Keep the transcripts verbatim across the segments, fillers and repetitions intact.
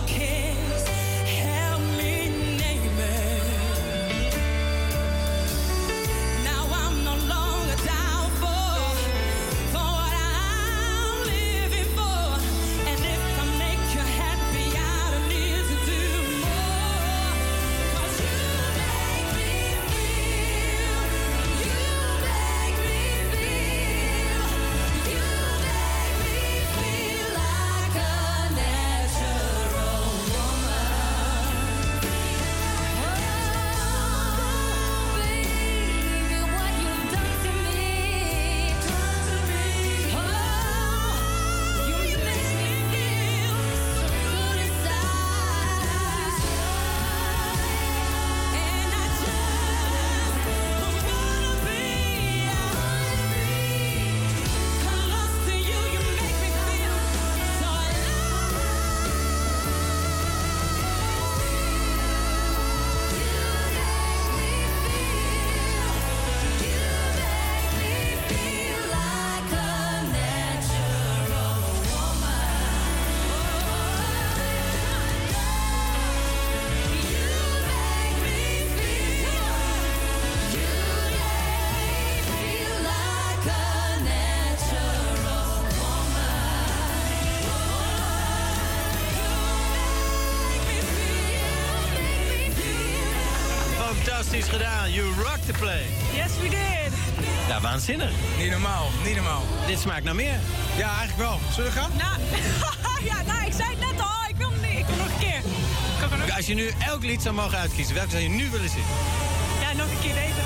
Fantastisch gedaan. You rock the play. Yes, we did. Ja, waanzinnig. Niet normaal, niet normaal. Dit smaakt naar meer. Ja, eigenlijk wel. Zullen we gaan? Nou, ja, nou, ik zei het net al. Ik wil, niet, ik wil nog een keer. Kan ik nog... Als je nu elk lied zou mogen uitkiezen, welke zou je nu willen zien? Ja, nog een keer deze.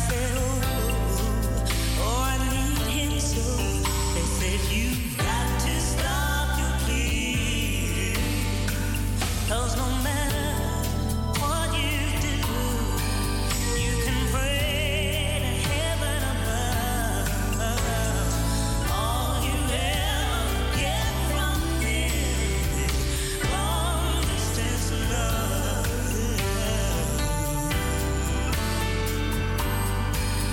said, oh, oh, I need him so. They said, you've got to stop your bleeding. 'Cause no matter what you do, you can pray to heaven above. All you ever get from this is long distance love.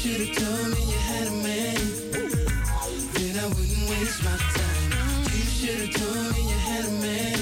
should've told me you had a man. Then I wouldn't waste my time. You should've told me you had a man.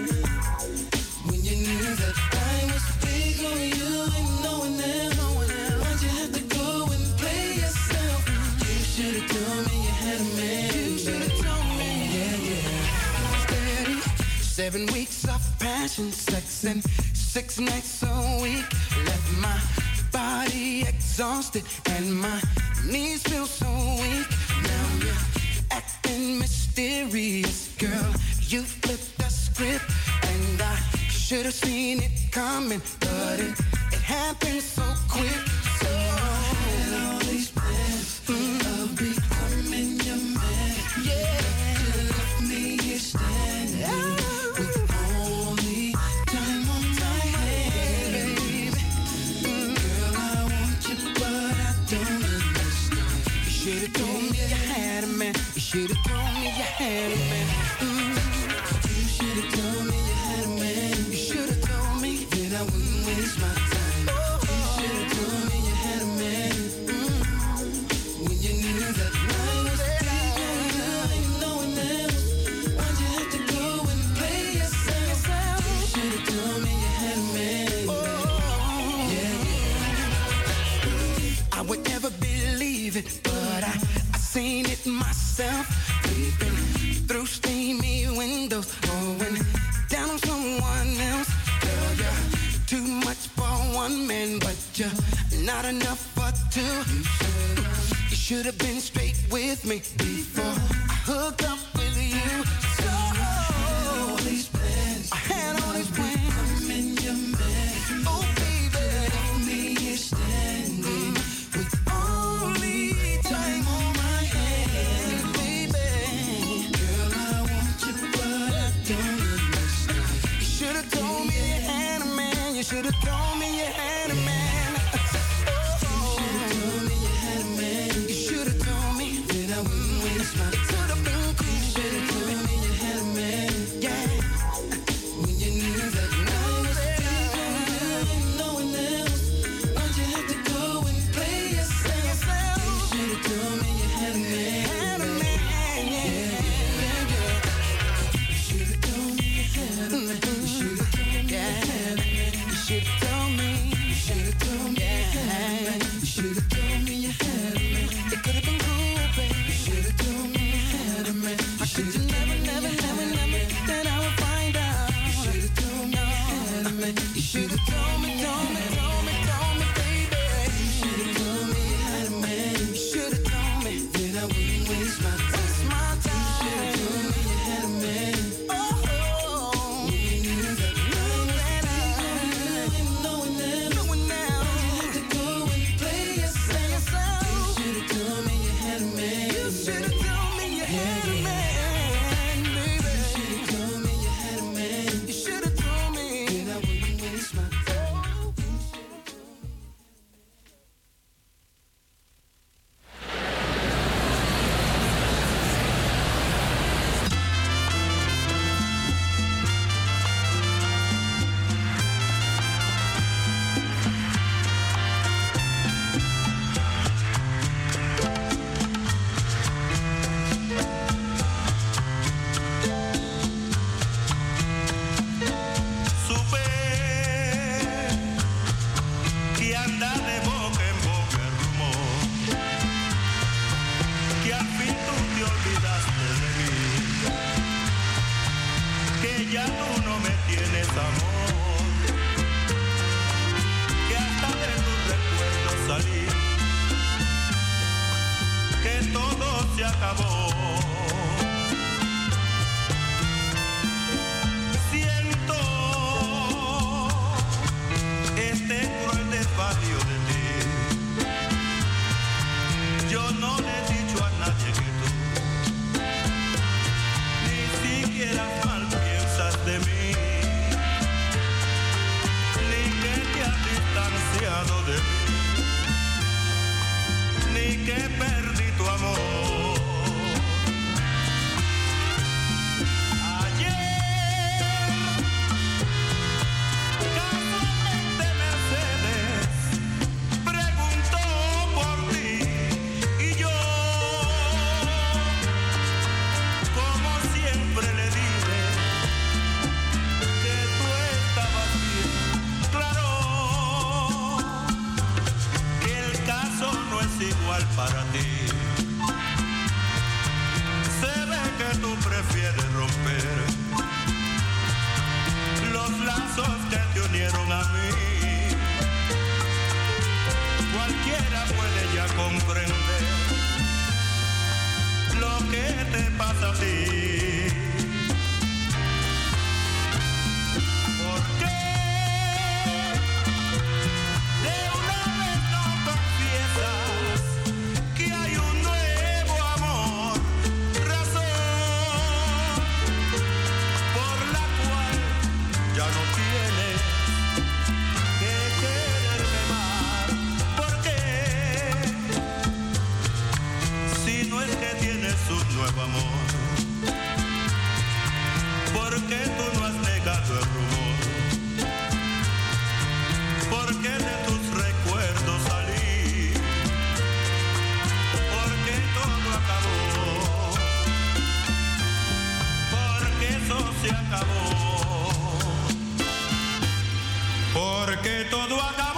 When you knew that I was big on you and no one else. Why'd you have to go and play yourself? You should've told me you had a man. You should've told me. Yeah, yeah. Steady. Seven weeks of passion, sex, and six nights a week. Left my body exhausted and my knees feel so weak. Now you're acting mysterious, girl. You flipped the script and I should have seen it coming, but it, it happened so quick. So I had all these plans mm. of becoming your man. Yeah, you left me here standing yeah. with only time on my hands, baby. Mm. Girl, I want you, but I don't understand. You should have told me you had a man. You should have told me you had a man. Mm. You should have told me you had a man. You should have told me, then I wouldn't waste my time. You should have told me you had a man. Mm. When you knew that I was big on you and no one else. Why'd you have to go and play yourself? You should have told me you had a man. Yeah, yeah. I would never believe it, but I, I seen it myself. Creeping through steamy windows, going down on someone else. Girl, you're too much for one man, but you're not enough for two. You should have been straight with me before I hooked up with you. So all these plans, I had all these plans. I'm in your man. Oh baby, left me here standing with only time on my hands, baby. Girl, I want you, but I don't understand. You should have told me you had a man. You should have told me you had a man. You should have told me you had a man. You should have told me, then I wouldn't waste my time. It could have been cool. You should have told me you had a man. Yeah. When you knew that I was big on you and no one else. Why'd you have to go and play yourself? You should have told me you had a man. Had a man, yeah, yeah, yeah. You should have told me you had a man. You should have told me you had a man. You should have told me. You should have told me you had a man. You should have told me you had a man. It could have been cool, baby. You should have told me you had a man. I should have never, never, never, never that I would find out. You should have told me you had a man. You should have told me, told me, told me, told me, baby. You should have told me you had a man. You should have told me, then I wouldn't waste my time. Waste my time. You should have told me you had a man. Oh, when you knew that I was big on you and no one else. No one else. You had to go and play yourself. You should have told me you had a man. You should have told me you had a man, baby. You should have told me you had a man. You should have told me, then I wouldn't waste my time. Supe que anda de boca en boca el rumor, que al fin tú te olvidaste de mí, que ya tú no me tienes amor, que hasta de tus recuerdos salí, que todo se acabó. Siento este cruel desvarío de ti. Yo no le he dicho a nadie que tú ni siquiera mal piensas de mí, ni que te has distanciado de mí, ni que perdí tu amor. Casualmente Mercedes preguntó por ti para ti. Se ve que tú prefieres romper los lazos que te unieron a mí. Cualquiera puede ya comprender lo que te pasa a ti. ¿Por qué de una vez no confiesas que hay un nuevo amor? Razón por la cual ya no tienes que quererme más. ¿Por qué? Si no es que tienes un nuevo amor, ¿por qué tú no has negado el rumor? ¿Por qué de tus recuerdos salí? ¿Por qué todo acabó? Porque eso se acabó. Porque todo acabó.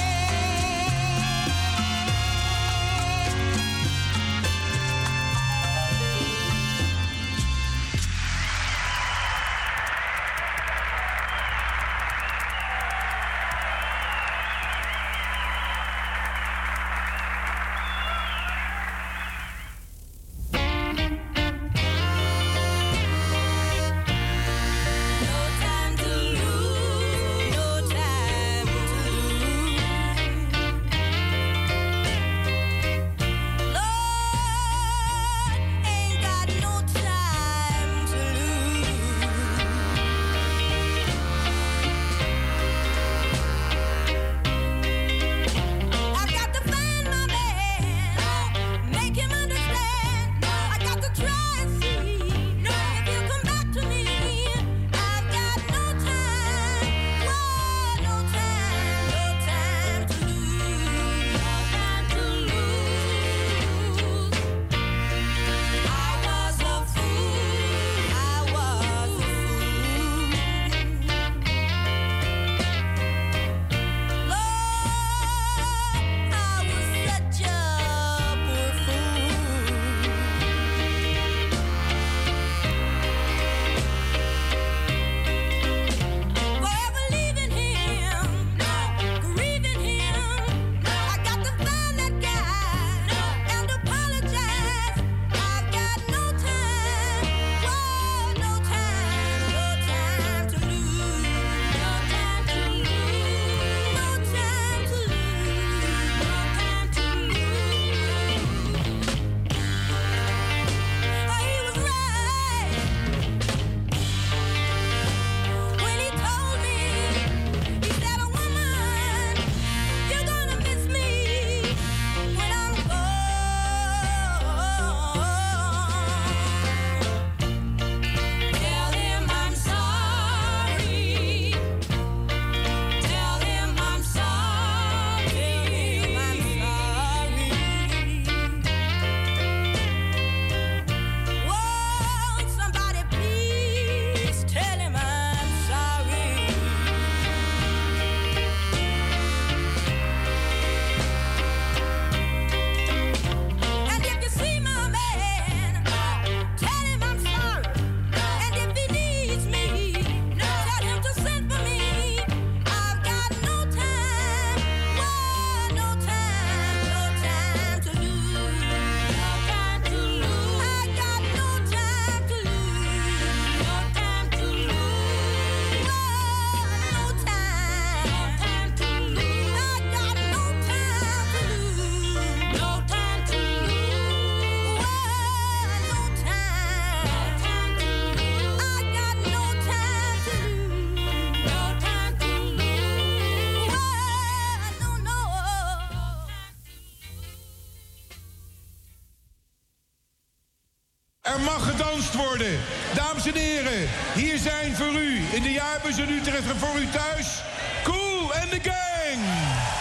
Er mag gedanst worden. Dames en heren, hier zijn voor u in de jaarbus in Utrecht en voor u thuis Kool and the Gang.